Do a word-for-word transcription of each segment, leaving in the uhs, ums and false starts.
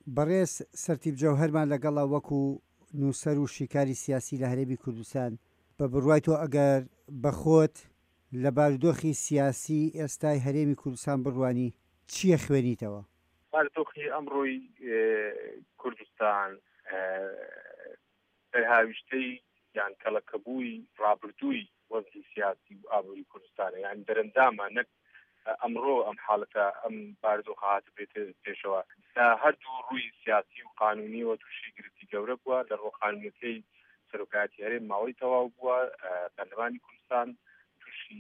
بەڕێز سەرتیب جەوهەرمان لەگەڵا وەکو نووسەر و شیکاری سیاسی لە هەرێمی کوردستان بە بڕوای تۆ ئەگەر بەخۆت لە بارودۆخی سیاسی ئێستای هەرێمی کوردستان بڕوانی چییە خوێنیتەوە؟ بارودۆخی ئەمڕۆی کوردستان دەرهاویشتەی یان کەڵەکەبووی ڕابردووی وەزعی سیاسی و ئابووری کوردستانە، یان دەرەنجامە نەک ئەمڕۆ ئەم حاڵەتە ئەم بارودۆخ هاتە بێتە پێشەوە. هەردوو ڕووی سیاسی و قانونیەوە تووشی گرفتی گەورە بووە لە ڕۆ قانونیەکەی سەرۆکایەتی هەرێم ماوەی تەواو بووە. پەرلەمانی کوردستان تووشی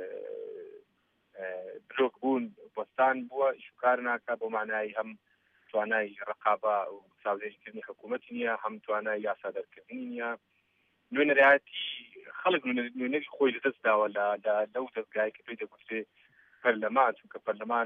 بلۆک بوون بۆستان بووە، ئیشوکار ناکا بۆ مانایی هەم توانای ڕقابە و چاودێریکردنی حکوومەتی نییە، هەم توانای یاسادەرکردنی نییە. نوێنەرایەتی خەڵک نوێنەری خۆی لەدەست داوە لەو دەستگای کە پێی دەگوترێ پەرلەمان، چونکە پەرلەمان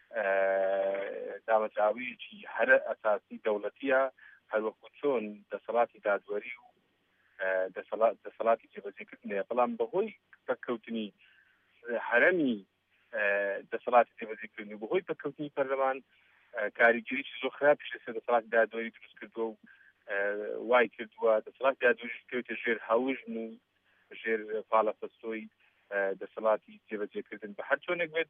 دامەزراوەیەکی هەرە ئەساسی دەوڵەتیە، هەروەکو چۆن دەسەڵاتی دادوەری و دەسەڵاتی جێبەجێکردنەیە، بەڵام بەهۆی پەککەوتنی هەرەمی دەسەڵاتی جێبەجێکردن و بەهۆی پەککەوتنی پەرلەمان کاریگەریی زۆر خراپیش لەسەر دەسەڵاتی دادوەری دروست کردووە و وای کردووە دەسەڵاتی دادوەریش کەوتە ژێر هەوژن و ژێر پاڵەپەستۆی دەسەڵاتی جێبەجێکردن. بە هەر چۆنێک بێت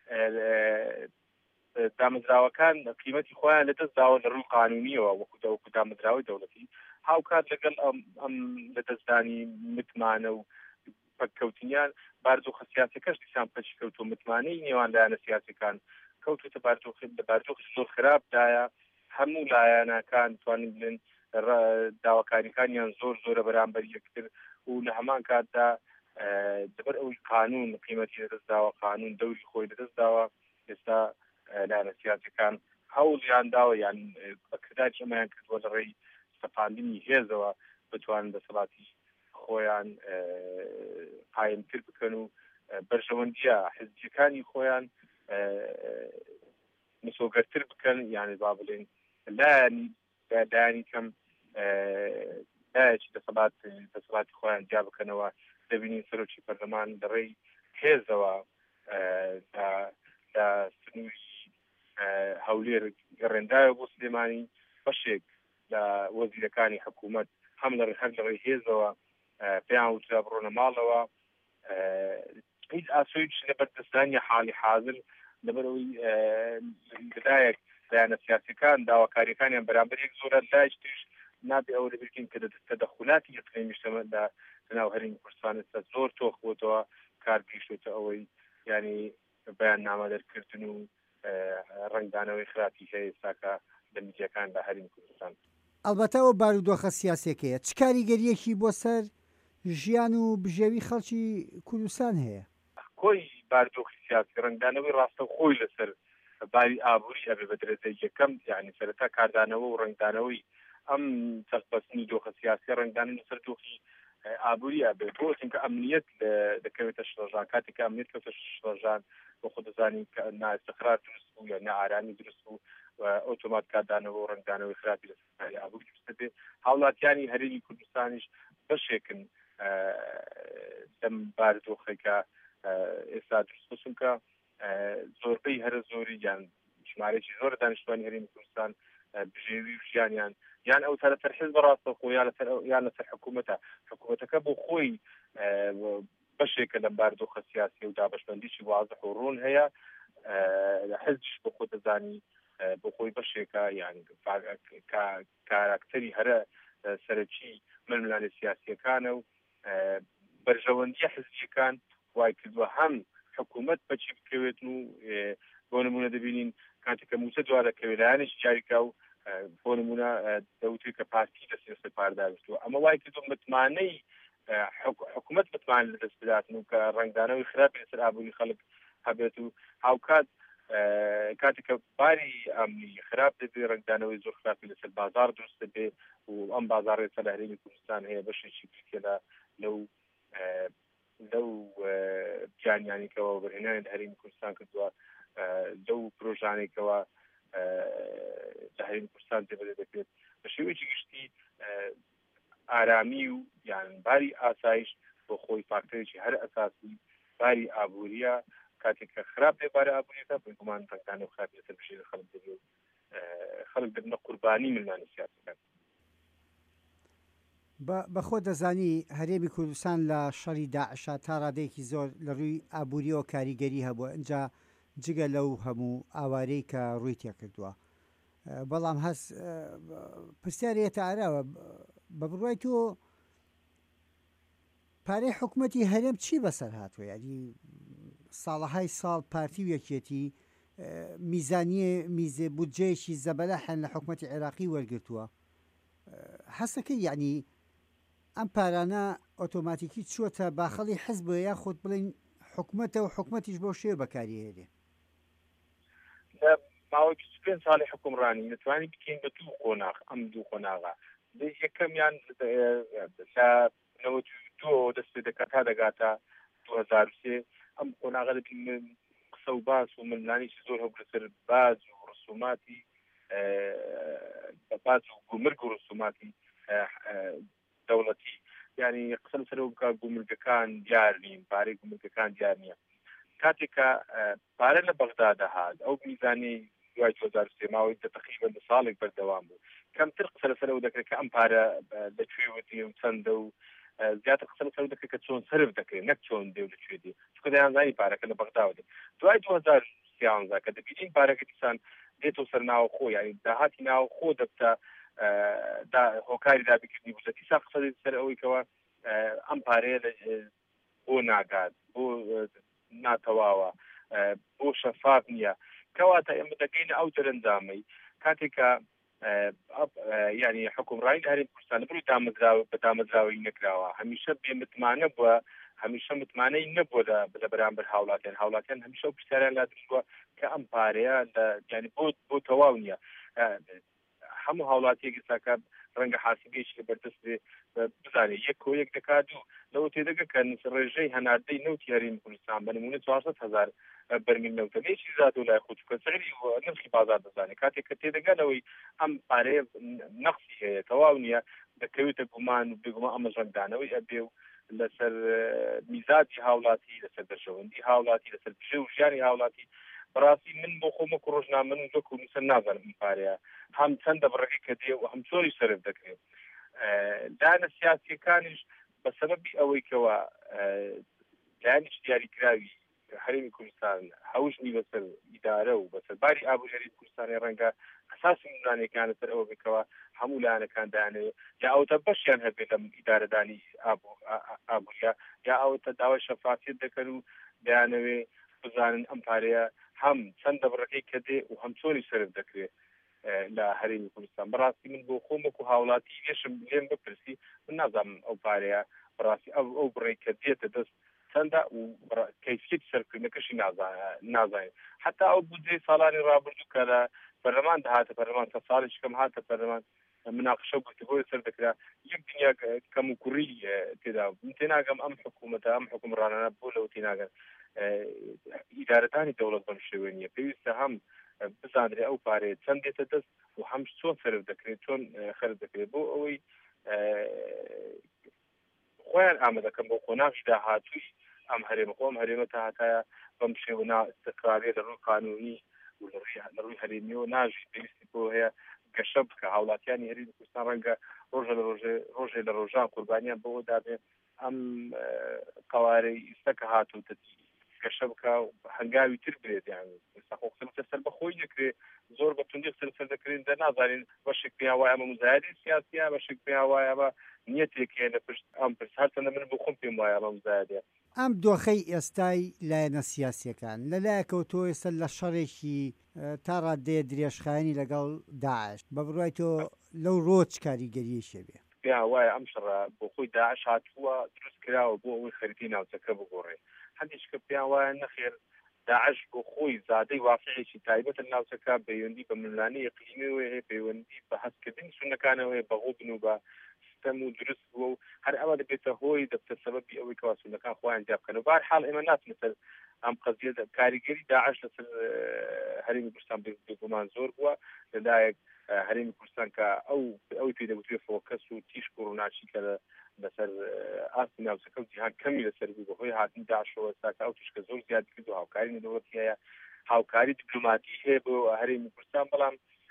دامەزراوەکان قیمەتی خۆیان لەدەست داوە لە ڕووی قانونیەوە وەکو وەکو دامەزراوەی دەوڵەتی، هاوکات لەگەڵ ئەم لەدەستدانی متمانە و پەککەوتنیان بارودۆخە سیاسیەکەش دیسان پەچی کەوتووە، متمانەی نێوان لایەنە سیاسیەکان کەوتوتە بارودۆخ زۆر خراپدایە. هەموو لایەنەکان توانین بڵێن داواکاریەکانیان زۆر زۆرە بەرامبەر یەکتر و لە هەمان کاتدا دەبەر ئەوی قانون قیمەتی لەدەست داوە، قانون دەوری خۆی لەدەست داوە. ئێستا لایەنە سیاسیەکان هەوڵیان داوە یان بەکرداری ئەمەیان کردووە لە ڕێی سەپاندنی هێزەوە بتوانن دەسەڵاتی خۆیان قایمتر بکەن و بەرژەوەندیە حزبیەکانی خۆیان مسۆگەرتر بکەن، یانی با بڵێن لایەنی لایەنی کەم لایەکی دەسەڵات دەسەڵاتی خۆیان جیا بکەنەوە. دەبینین سەرۆکی پەرلەمان لە ڕێی هێزەوە لە سنووری هەولێر گەڕێندایە بۆ سلێمانی، بەشێک لە وەزیرەکانی حکوومەت هەم لە هەر لە ڕێی هێزەوە پێیان وترا بڕۆنە ماڵەوە. هیچ ئاسۆیچ لە بەردەستانی حاڵی حاضر لەبەرەوەی لەلایەک لایەنە سیاسیەکان داواکاریەکانیان بەرامبەر یەک زۆرە، لایەک تریش نابێ ئەوە لەبیرکەین کە تەدەخولاتی ئیقلیمی شتەمەدا لەناو هەرێمی کوردستان ئێستا زۆر تۆخ بۆتەوە، کار پیشوتە ئەوەی یعنی بەیان نامەدەرکردن و ڕنگدانەوەی خراپی هەیە ئێستاکە لە میدیاکان لە هەرێمی کوردستان. ئەڵبەتە ئەو بارودۆخە سیاسیەکەیە چ کاریگەریەکی بۆ سەر ژیان و بژێوی خەڵکی کوردستان هەیە؟ کۆی بارودۆخی سیاسی ڕنگدانەوەی ڕاستە خۆی لەسەر باری ئابووری ئەبێ بە درێژەی یەکەم، یعنی سەرەتا کاردانەوە و ڕنگدانەوەی ئەم چەسپەستنی دۆخە سیاسی ڕنگدانە لەسەر دۆخی ئابووری ئەبێ، بۆ چونکە ئەمنیەت دەکەوێتە شڵەژان. کاتێک کە ئەمنیەت کەوتە شڵەژان بۆ خۆ دەزانی کە نائستقرار دروست بوو یا نەئارامی دروست بوو و ئۆتۆمات کاردانەوە و ڕنگدانەوەی خراپی لەسەر ئابووری دروست دەبێت. هاوڵاتیانی هەرێمی کوردستانیش بەشێکن لەم بارودۆخێکە ئێستا دروست بوو، چونکە زۆربەی هەرە زۆری یان ژمارەی زۆر دانیشتوانی هەرێمی کوردستان بژێوی و ژیانیان یان ئەو سەرەتەر حیزب ڕاستەوخۆ یان لەسەر حکوومەتە حکوومەتەکە بۆ خۆی بەشێکە لەم بارودۆخە سیاسی و دابەشبەندیی واضح و ڕوون هەیە. حزبش بۆ خۆ دەزانی بۆ خۆی بەشێکە یان کاراکتەری هەرە سەرەکی ململانە سیاسیەکانە و بەرژەوەندی حزبیەکان وای کردووە هەم حکوومەت بەچی بکەوێت و بۆ نمونە دەبینین کاتێککە موسە دوارەکەوێت لایەنێکی جاریکا و بۆ نمونە دەوتێت کە پارتی لە سیاسەت پارداویستوە. ئەمە وای کردو متمانەی حکوومەت بتوان لەدەست بداتن و کە ڕنگدانەوەی خراپی لەسەر ئابووری خەڵک هەبێت و هاوکات کاتێککە باری ئەمنی خراپ دەبێ ڕنگدانەوەی زۆر خراپی لەسەر بازار دروست دەبێ و ئەم بازار ئێستا لە هەرێمی کوردستان هەیە بەشێکی بکێدا لەو لەو گیانیانێکەوە بەرهێنانی لە هەرێمی کوردستان کردووە، لەو پرۆژانێکەوە لە هەرێمی کوردستان جێبەجێ دەکرێت بە شێوەیەکی گشتی ئارامی و یان باری ئاسایش بۆ خۆی فاکتۆرێکی هەر ئەساسی باری ئابووریە. کاتێک کە خراپ دێ بارە ئابووریەکە بۆی گومان ڕنگدانەوە خراپی لەسەر بژێوی خەڵک دەبێت خەڵک دەبنە قوربانی ملمانە سیاسەکان. بەخۆ دەزانی هەرێمی کوردستان لە شەڕی داعشا تا ڕادەیەکی زۆر لە ڕووی ئابووریەوە کاریگەری هەبووە، اینجا جگە لەو هەموو ئاوارەی کە ڕووی تێکردووە. بەڵام هەست پرسیارێتە ئاراوە بە بڕوای تۆ پارەی حکوومەتی هەرێم چی بەسەر هاتووە؟ یعنی ساڵەهای ساڵ پارتی و یەکێتی میزانیە میزێ بودجەیەکی زەبەلەحەن لە حکوومەتی عێراقی وەرگرتووە. هەستەکەی یعنی ئەم پارانە ئۆتۆماتیکی چووەتە باخەڵی حزب یا خۆت بڵین حکوومەتە و حکوومەتیش بۆ شێ بەکاریهێنێ. ماوەی بیست و پێنج ساڵی حکومڕانی دەتوانی بکەین بە دوو قۆناغ. ئەم دوو قۆناغا یەکەمیان لە نەوەت و دوو دەست پێ دەکات تا دەگاتە دوو هەزار و سێ. ئەم قۆناغا دەبین قسە و باس و ململانێکی زۆر هەبوو لەسەر باز و ڕسوماتی باز و گومرگ و ڕسوماتی دەوڵەتی، یعنی قسە لەسەرەوە بکات گومرگەکان دیار نین، پارەی گومرگەکان دیار نییە. کاتێکە پارە لە بەغدا دەهات ئەو میزانی دوای دوو هەزار و سێ ماوەی تقریبا لە ساڵێک بەردەوام بوو، کەمتر قسە لەسەرەوە دەکرێت کە ئەم پارە لەکوێ وتی و چەندە و زیاتر قسە لەسەرەوە دەکرێت کە چۆن سەرف دەکرێت نەک چۆن دێ و لەکوێ دێ، چونکە دەیانزانی پارەکە لە بەغداوە دێت. دوای دوو هەزار و سیانزە کە دەبینین پارەکە دیسان دێتەوە سەر ناوخۆ، یعنی داهاتی ناوخۆ دەبتە هۆکاری دابیکردنی بوو. دیسا قسە دێت سەر ئەوەی کەوە ئەم پارەیە بۆ ناگات، بۆ ناتەواوە، بۆ شەفاف نییە، کەواتە ئێمە دەگەینە ئەو دەرەنجامەی کاتێکە یعنی حکومڕانی هەرێمی کوردستان بڕووی دامەزراوە بە دامەزراوەی نەکراوە، هەمیشە بێ متمانە بووە، هەمیشە متمانەی نەبووە لە بەرامبەر هاوڵاتیان. هاوڵاتیان هەمیشە ئەو پرسیاریان لا دروستووە کە ئەم پارەیە ینی بۆ بۆ تەواو نییە. هەموو هاوڵاتیەکی ساکە ڕەنگە حاسبێکی بەردەست بزانێت یەک کۆ یەک دەکات و لەوە تێدەگە کە ڕێژەی هەناردەی نەوتی هەرێمی کوردستان بە نمونە چوارسەد هەزار بەرمیل نەوتە لێکی زیادە لای خۆ چووکە سەری نرخی بازار دەزانێت. کاتێک کە تێدەگەلەوەی ئەم پارەیە نەقسی هەیە تەواو نییە، دەکەوێتە گومان و بێگومان ئەمە ڕەنگدانەوەی ئەبێ و لەسەر میزاجی هاوڵاتی، لەسەر دەرژەوەندی هاوڵاتی، لەسەر پشە و ژیانی هاوڵاتی. بەڕاستی من بۆ خۆمە و ڕۆژنامە من وەکو نووسەر نازانم ئەم پارەیە هەم چەندە بڕێکی کە دێ و هەم چۆنی سەرف دەکرێت. لایەنە سیاسیەکانیش بە سەبەبی ئەوەی کەوە لایەنیش دیاریکراوی هەرێمی کوردستان هەوشنی بەسەر ئیدارە و بەسەر باری ئابووری هەرێمی کوردستانی ڕەنگە ئەساسی ململانەکان لەسەر ئەوە بکەوە هەموو لایەنەکان دایانەوێت یا ئەوتە بەشیان هەبێت لەم ئیدارەدانی ئابووریە، یا ئەوتە داوای شەفافیت دەکەن و دایانەوێ بزانن ئەم پارەیە هەم چەندە بڕەکەی کە دێ و هەم چۆنی سەرف دەکرێت لە هەرێمی کوردستان. بەڕاستی من بۆ خۆم وەکو هاوڵاتی هێشم لێم بپرسی من نازانم ئەو پارەیە بەڕاستی ئەو ئەو بڕێ کە دێتە دەست چەندە و کەیفیەتی سەرکردنەکەشی نازانێت. حتا ئەو بودجەی ساڵانی ڕابردوو کە لە پەرلەمان دەهاتە پەرلەمان کە ساڵێکی کەم هاتە پەرلەمان مناقشە و گفتوگۆی سەر دەکرا، یەک دنیا کەم و کوڕی تێدا من تێناگەم ئەم حکوومەتە ئەم حکومڕانانە بۆ لەوە تێناگەن ئیدارەدانی دەوڵەت بەم شێوەیە نییە. پێویستە هەم بزانرێ ئەو پارەیە چەند دێتە دەست و هەم چۆن سەرف دەکرێت، چۆن خەرج دەکرێت بۆ ئەوەی خۆیان ئامادەکەم بۆ قۆناغی داهاتووی ئەم هەرێمە خۆم هەرێمە تا هەتایە بەم شێوە استقرارێ لە ڕووی قانونی و لە ڕووی هەرێمیەوە ناژی پێویستی بۆ هەیە گەشە بکە. هاوڵاتیانی هەرێمی کوردستان ڕەنگە ڕۆژە لە ڕۆژێ لە ڕۆژان قوربانیان بەوە دابێ ئەم قەوارەی ئیسەکە هاتووتە گەشە بکە و هەنگاوی تر بێت، یان قسە سەر بەخۆی دەکرێت زۆر بە توندی قسە سەر دەکرێن دە نازانین بەشێک پێیان وایە ئەمە مزایدەی سیاسیە، بەشێک پێیان وایە ئەمە نیەتێکیە لە پشت ئەم پرس هەرچەندە من بۆ خۆم پێم وایە ئەمە مزایدەیە. ئەم دۆخەی ئێستای لایەنە سیاسیەکان لەلایەکەوتۆ ئێستا لە شەڕێکی تا ڕادەیە درێژخایەنی لەگەڵ داعش بە بڕوای تۆ لەو ڕۆچ کاریگەریەشە بێ؟ پێیان وایە ئەم شەڕە بۆ خۆی داعش هاتووە دروست کراوە بۆ ئەوەی خەریتی ناوچەکە بگۆڕێ. هەندێک کە پێیان وایە نەخێر داعش بۆ خۆی زادەی واقعێکی تایبەتە ناوچەکە پەیوەندی بە ململانەی ئیقلیمیەوە هەیە، پەیوەندی بە هەستکردنی سونەکانەوە بەغۆ بن و بە سیستەم و دروست بووە و هەر ئەوە دەبێتە هۆی دەبتە سەبەبی ئەوەی کەوا سونەکان خۆیان جیا بکەن. و بەهەرحاڵ ئێمە ناتوانین لەسەر ئەم قەزیە کاریگەری داعش لەسەر هەرێمی کوردستان بێگومان زۆر بووە. لەلایەک هەرێمی کوردستان کە ئەو ئەوی پێ دەگوترێت فۆکەس و تیشک و ڕووناچی کە لەسەر ئاستی ناوچەکە و جیهان کەمی لەسەر بوو بەهۆی هاتنی داعشەوە ساکە ئەو تیشکە زۆر زیاد کرد و هاوکاری نەدەوڵەتی هەیە، هاوکاری دیپلۆماتی هەیە بۆ هەرێمی کوردستان. بەڵام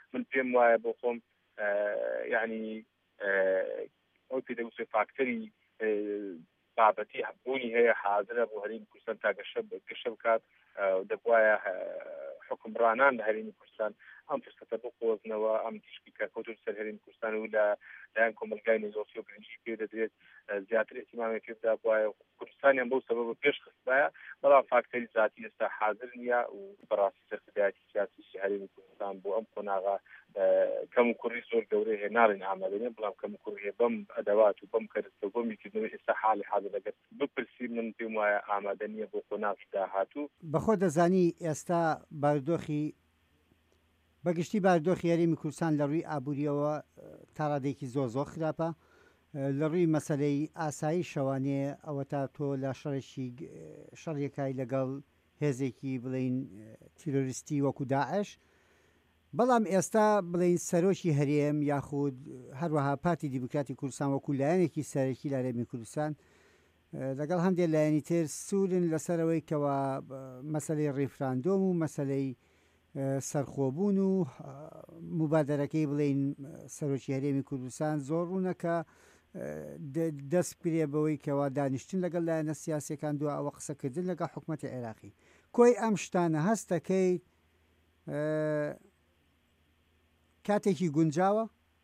من پێم وایە بۆ خۆم یعنی ئەو پێدەوسێ فاکتەری بابەتی بوونی هەیە حاضرە بۆ هەرێمی کوردستان تا گەشە بکات دەبوایە حکمڕانان لە هەرێمی کوردستان ئەم فرسەتە بقۆزنەوە ئەم تیشکی کە کەوتوت سەر هەرێمی کوردستان و لە لایەن کۆمەلگای نێزۆسی و گرنگی پێ دەدرێت زیاتر ئێتیمامی پێدا بوایە کوردستانیان بەو سەبەبە پێش خستایە بەڵام فاکتەری ذاتی ئێستا حاضر نییە و بەڕاستی سەرکردایەتی سیاسی هەرێمی کوردستان بۆ ئەم کۆناغا کەم و کوڕی زۆر گەورەی هەیە ناڵێن ئامادەنێ بەڵام کەم و کوڕی بەم ئەدەوات و بەم کەرستە و بەم میکردنەوەی ئێستا حاڵی حاضر دەگەت بپرسی من پێم وایە ئامادە نییە بۆ کۆناغی داهاتوو. بەخۆ دەزانی ئێستا بارودۆخی بەگشتی بارودۆخی هەرێمی کوردستان لە ڕووی ئابووریەوە تا ڕادێکی زۆر زۆر خراپە لە ڕووی مەسەلەی ئاسایی شەوانەیە ئەوە تا تۆ لە شەڕێکی شەڕیەکای لەگەڵ هێزێکی بڵین تیرۆریستی وەکو داعش بەڵام ئێستا بڵین سەرۆکی هەرێم یاخود هەروەها پارتی دیموکراتی کوردستان وەکو لایەنێکی سەرەکی لە هەرێمی کوردستان لەگەڵ هەندێک لایەنی تر سوورن لەسەرەوەی کەوا مەسەلەی ڕێفراندۆم و مەسەلەی سەرخۆبوون و مبادرەکەی بڵین سەرۆکی هەرێمی کوردستان زۆر ڕوونەکە دەست پرێ بەوەی کەوا دانیشتن لەگەڵ لایەنە سیاسیەکان دووە ئەوە قسەکردن لەگەڵ حکوومەتی عێراقی کۆی ئەم شتانە هەستەکەی کاتێکی گونجاوە؟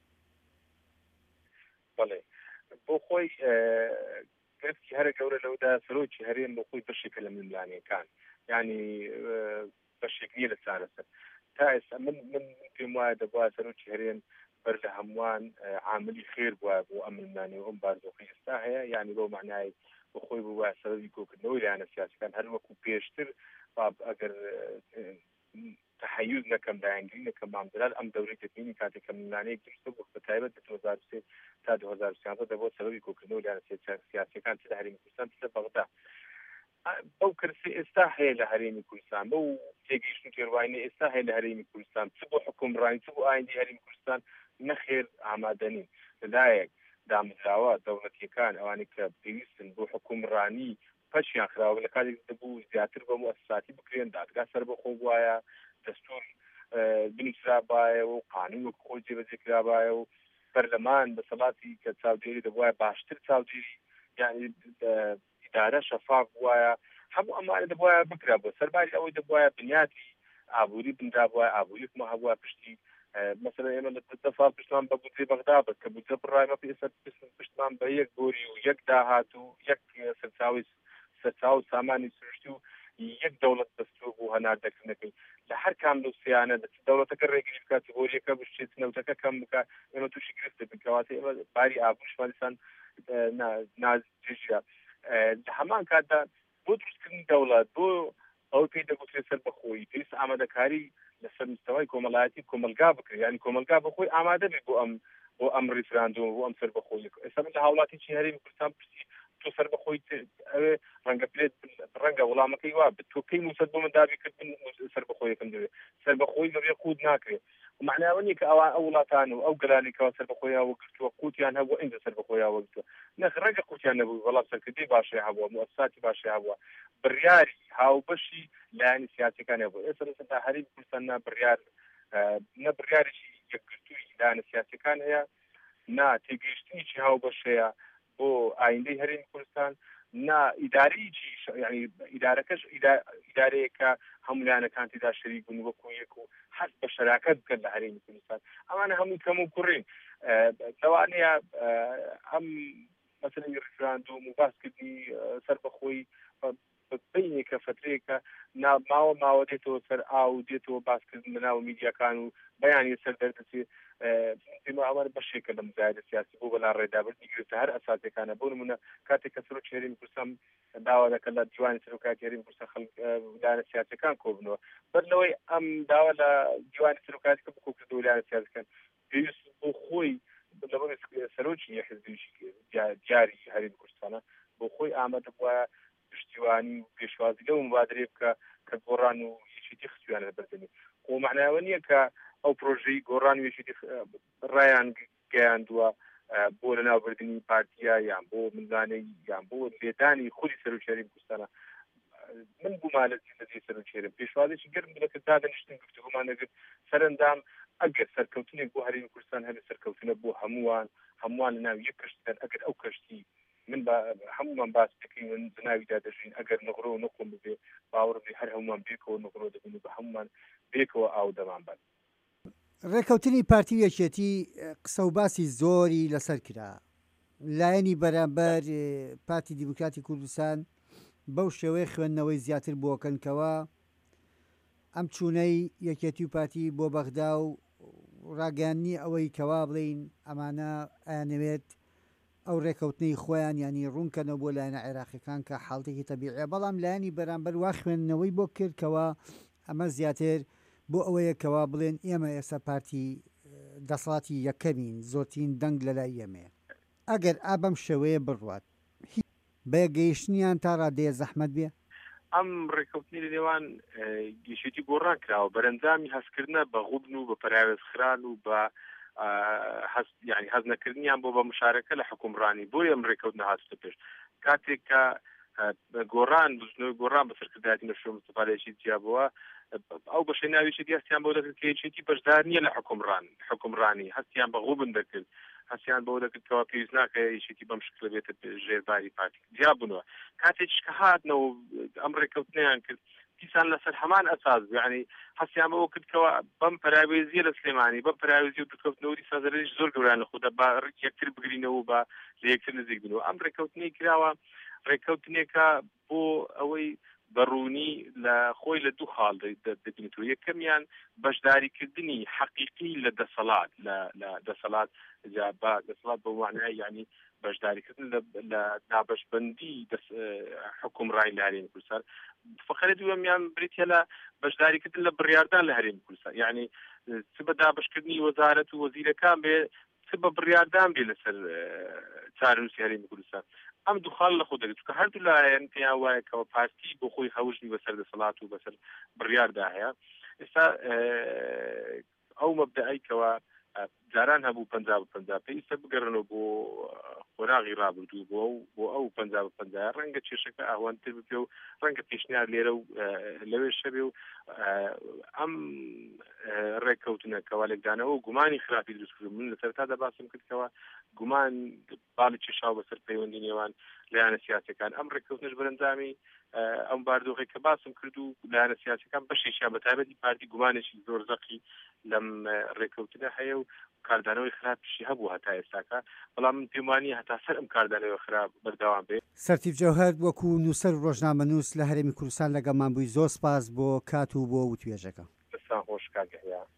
بەڵێ بۆ خۆی گرفتی هەرە گەورە لەودا سەرۆکی هەرێم بۆ خۆی بەشێکە لە ململانیەکان یعنی بەشێکنیە لە چارەسەر تا ئێستا من من پێم وایە دەبوایە سەرۆکی هەرێم بەر لە هەمووان عاملی خێر بووە بۆ ئەم ململانیە و ئەم بارودۆخی ئێستا هەیە یعنی بۆ معنای بۆ خۆی بووە سەبەبی کۆکردنەوەی لایەنە سیاسیەکان هەر وەکو پێشتر ئەگەر تحيز نەکەم داهێنگری نەکەم مامدلال ئەم دەورەی دەبینی کاتێک کە ململانەیەک دروستە بوو بە تایبەت لە دوو هەزار و سێ تا دوو هەزار و سیانزە دەبووە سەبەبی کۆکردنەوەی لایەنە سیاسیەکان چ لە هەرێمی کوردستان چ لە بەغدا بەو کەرسی ئێستا هەیە لە هەرێمی کوردستان بەو تێگەیشتن و تێڕوانینە ئێستا هەیە لە هەرێمی کوردستان چ بۆ حکومڕانی چ بۆ ئایندی هەرێمی کوردستان نەخێر ئامادە نین لەلایەک دامزراوە دەوڵەتیەکان ئەوانەی کە پێویستن بۆ حکومڕانی پەشیان خراوە لە کاتێک دەبوو زیاتر بە موەسساتی بکرێن دادگا سەر بەخۆ بوایە دەستور بنووسرابایە و قانون وەکو خۆی جێبەجێکرابایە و پەرلەمان بەسەڵاتی کە چاودێری دەبوایە باشتر چاودێری یعنی ئیدارە شەفاف بوایە هەموو ئەمانە دەبوایە بکرا بۆ سەرباری ئەوەی دەبوایە بنیاتی ئابووری بنرا بووە ئابووریکمە هەبووە پشتی مثلا ئێمە لە دە ساڵ پشتمان بە بودجێ بەغدا بێت کە بودجە بڕایمە پێ پشتمان بە یەک گۆری و یەک داهات و یەک سەرچاوی سەرچاو سامانی سروشتی و یەک دەوڵەت دەستوو بوو هەناردەکردنەکەی لە هەر کام لەو سیانە دەوڵەتەکە ڕێگری بکات گۆریەکە بشتێت نەوتەکە کەم بکە ئێمە تووشی گرفت دەبین کەواتە ئێمە باری ئابووشمان دیسان نازجێژرا لە هەمان کاتدا بۆ دروستکردنی دەوڵەت بۆ ئەو پێی دەگوترێت سەر بەخۆی پێویستە ئامادەکاری لەسەر مستەوای کۆمەڵایەتی کۆمەلگا بکرێت یعنی کۆمەلگا بەخۆی ئامادە بێت بۆ ئەم بۆ ئەم ڕیفراندۆم بۆ ئەم سەر بەخۆی ئێستا من لە هاوڵاتیی هەرێمی کوردستان پرسی تۆ سەر بەخۆی ئەوێ ڕەنگە پێت ڕەنگە وەڵامەکەی وا بە تۆ کەی موسەد بۆ من دابی کردن سەر بەخۆیەکەم دەوێت سەر بەخۆی بەبێ قوت ناکرێت معناوە نیە کە ئەوان ئەو وڵاتان و ئەو گەلانێکەوە سەر بەخۆیاوە گرتووە قوتیان هەبووە ئینجا سەر بەخۆیاوە گرتووە نەخ ڕەنگە قوتیان نەبوو وەڵام سەرکردی باشی هەبووە موەسساتی باشی هەبووە بڕیاری هاوبەشی لایەنی سیاسیەکان هەبوو ئێستا لەسەردا هەرێمی کوردستان نا بڕیار نە بڕیارێکی یەکگرتووی لایەنە سیاسیەکان هەیە نا تێگەیشتنیی هاوبەش هەیە بۆ ئایندەی هەرێمی کوردستان نا ئیدارەیەکی یعنی ئیدارەکەش ئیدارەیەکە هەموو لایەنەکان تێدا شەریک بوون وەکو یەک و هەست بە شەراکەت بکەن لە هەرێمی کوردستان ئەمانە هەموو کەم و کوڕین لەوانەیە ئەم مەسەلەی ڕیفراندۆم و باسکردنی سەر بەخۆی بینێکە فترەیەکە ماوە ماوە دێتەوە سەر ئاو دێتەوە باسکردن بەناو میدیاکان و بەیانی سەر دەردەچێت پێما ئەوانە بەشێکە لە مزایدە سیاسی بۆ بەلا ڕێدابردنی گرفتە هەر ئەساسەکانە بۆ نمونە کاتێک کە سەرۆکی هەرێمی کوردستان داوا دەکەن لە دیوانی سەرۆکاتی هەرێمی کوردستان خەڵک لایەنە سیاسیەکان کۆبنەوە بەر لەوەی ئەم داوا لە دیوانی سەرۆکاتی کە بکۆکردەوە لایەنە سیاسیەکان پێویست بۆ خۆی لەبەر سەرۆکی حزبیشی دیاری هەرێمی کوردستانە بۆ خۆی ئامادە بووە پشتیوانی و پێشوازی لەو مبادرێ بکە کە گۆڕان و یەکێتی خستویانە بەردەمی خۆ معناوە نییە کە ئەو پرۆژەی گۆڕان و یەکێتی ڕایان گەیاندووە بۆ لەناوبردننی پارتیا یان بۆ مندانەی یان بۆ لێدانی خودی سەرۆکی هەرێمی کوردستانە من بوومانە لەدی سەرۆکی هەرێم پێشوازێکی گەرم دەکرد تا دەنیشتن گفتوگومان دەکرد سەرنجام ئەگەر سەرکەوتنێک بۆ هەرێمی کوردستان هەبێ سەرکەوتنە بۆ هەمووان هەمووان لە ناو یەک کەشتن ئەگەر ئەو کەشتی من هەمومان باس دەکەین من بناویدا دەژین ئەگەر نەغڕۆ و نەقۆم ببێ باوەڕ بێ هەر هەمومان بێکەوە نەغڕۆ دەبین و بە هەمومان بێکەوە ئاو دەمان بن. ڕێکەوتنی پارتی یەکێتی قسە و باسی زۆری لەسەر کرا لایەنی بەرامبەر پارتی دیموکراتی کوردستان بەو شێوەیە خوێندنەوەی زیاتر بۆکەنکەوە ئەم چوونەی یەکێتی و پارتی بۆ بەغدا و ڕاگەیاندنی ئەوەی کەوا بڵین ئەمانە ئەیانەوێت ئەو ڕێکەوتنەی خۆیان ینی ڕوونکەنەوە بۆ لایەنە عێراقیەکان کە حاڵتێکی تەبیعیە بەڵام لایەنی بەرامبەر وا خوێندنەوەی بۆ کردکەوە ئەمە زیاتر بۆ ئەوەیەکەوە بڵێن ئێمە ئێستا پارتی دەسەڵاتی یەکەمین زۆرترین دەنگ لە لای ئێمەیە ئەگەر ئابەم شێوەیە بڕوات بەگەیشتنیان تا ڕادەیە زەحمەت بێ ئەم ڕێکەوتنی لە نێوان گەشتی گۆڕان کراوە بەرەنجامی هەستکردنە بە غوبن و بە پەراوێزخران و بە ینی هەز نەکردنیان بۆ بە مشارەکە لە حکومڕانی بۆی ئەم ڕێکەوتنە هاتوتە پێش کاتێک کە گۆڕان بزنەوەی گۆڕان بەسەرکردایەتی نەشۆ مستەفاالێکی جیابەوە ئەو بەشەی ناویشت دیاستیان بۆ دەکرد کە یەکێتی بەشدار نییە لە حکومڕان حکومڕانی هەستیان بە غوبن دەکرد هەستیان بەوە دەکردەوە پێویست ناکە یەکێتی بەم شکل بێتە ژێرباری پارتی جیاببوونەوە کاتێک کە هاتنەوە ئەم ڕێکەوتنیان کرد دیسان لەسەر هەمان ئەساس یعنی هەستیان بەوە کردکەوە بەم پەراوێزیە لە سلێمانی بەم پەراوێزی و بکەوتنەوە دیسان زەرێش زۆر گەوران لە خوددا با یەکتر بگرینەوە بە لە یەکتر نزیک بنەوە ئەم ڕێکەوتنی کراوە ڕێکەوتنێکە بۆ ئەوەی بەڕوونی لە خۆی لە دوو خاڵ دەبینێتەوە یەکەمیان بەشداریکردنی حەقیقی لە دەسەڵات لە دەسەڵات با دەسەڵات بە وانای ینی بەشداریکردن لە نابەشبەندی حکومڕای لە هەرێمی کوردستان فقرە دووەمیان بریتە لە بەشداریکردن لە بڕیاردان لە هەرێمی کوردستان یعنی چ بە دابشکردنی وەزارەت و وەزیرەکان بێ چ بە بڕیاردان بێ لەسەر چارەنووسی هەرێمی کوردستان ئەم دوو خاڵ لە خۆ دەگرێت کە هەردوو لایەن پێیان وایە کەەوە پارتی بۆ خۆی هەوژنی بەسەر دەسەڵات و بەسەر بڕیاردا هەیە ئێستا ئەو مەبدەئەیکەوە جاران هەبوو پەنجا بە پەنجا پێویستە بگەڕنەوە بۆ خۆراغی ڕابردوو بۆ بۆ ئەو پەنجا بە پەنجا ڕەنگە کێشەکە ئاوانتر بکە و ڕەنگە پێشنیار لێرە و لەوێ شەبێ و ئەم ڕێککەوتنە کەوالێکدانەوە و گومانی خراپی دروستکرد من لە سەرەتادا باسم کردکەوە گومان باڵی کێشاو بەسەر پەیوەندی نێوان لایەنە سیاسەکان ئەم ڕێککەوتنەش بەرەنجامی ئەم باردۆخی کە باسم کرد و لایەنە سیاسەکان بەشێکیان بەتایبەتی پارتی گومانێکی زۆر زەقی لەم ڕێککەوتنە هەیە و کاردانەوەی خراپشی هەبوو هەتا ئێستاکە بەڵام من پێم وانییە هەتا سەر ئەم کاردانەوەی خراپ بەردەوام بێت. سەرتیب جەوهەر وەکو نووسەر ڕۆژنامەنووس لە هەرێمی کوردستان لەگەڵمان بووی زۆر سپاس بۆ کات و بۆ وتوێژەکە. دەستان خۆش کاگەهەیە.